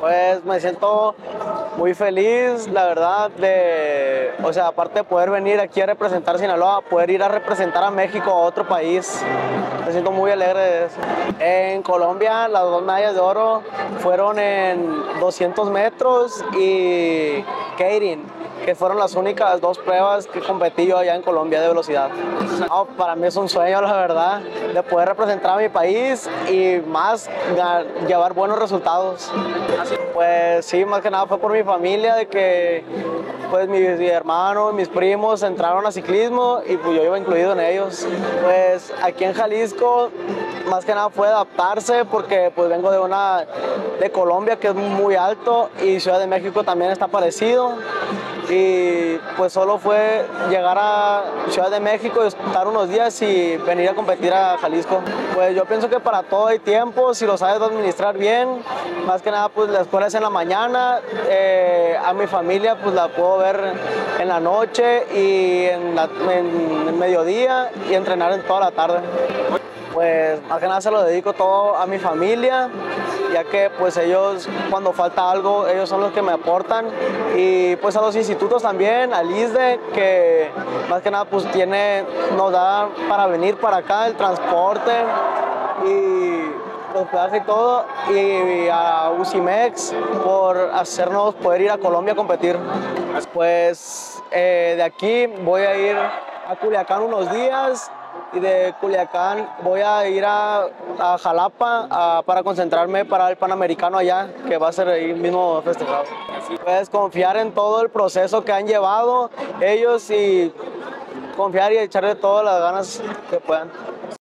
Pues me siento muy feliz, la verdad, o sea, aparte de poder venir aquí a representar Sinaloa, poder ir a representar a México a otro país. Me siento muy alegre de eso. En Colombia, las dos medallas de oro fueron en 200 metros y Keirin, que fueron las únicas dos pruebas que competí yo allá en Colombia de velocidad. No, para mí es un sueño, la verdad, de poder representar a mi país y más llevar buenos resultados. Pues sí, más que nada fue por mi familia, de que pues mis hermanos, mis primos entraron a ciclismo y pues yo iba incluido en ellos. Pues aquí en Jalisco más que nada fue adaptarse porque pues vengo de Colombia, que es muy alto, y Ciudad de México también está parecido, y pues solo fue llegar a Ciudad de México, estar unos días y venir a competir a Jalisco. Pues yo pienso que para todo hay tiempo, si lo sabes administrar bien. Más que nada pues la escuela es en la mañana, a mi familia pues la puedo ver en la noche y en el mediodía, y entrenar en toda la tarde. Pues más que nada se lo dedico todo a mi familia, ya que pues ellos, cuando falta algo, ellos son los que me aportan, y pues a los institutos también, al ISDE, que más que nada pues nos da para venir para acá el transporte y hospedaje y todo, y a UCIMEX por hacernos poder ir a Colombia a competir. Pues de aquí voy a ir a Culiacán unos días, y de Culiacán voy a ir a Jalapa para concentrarme para el Panamericano allá, que va a ser ahí mismo festejado. Puedes confiar en todo el proceso que han llevado ellos y confiar y echarle todas las ganas que puedan.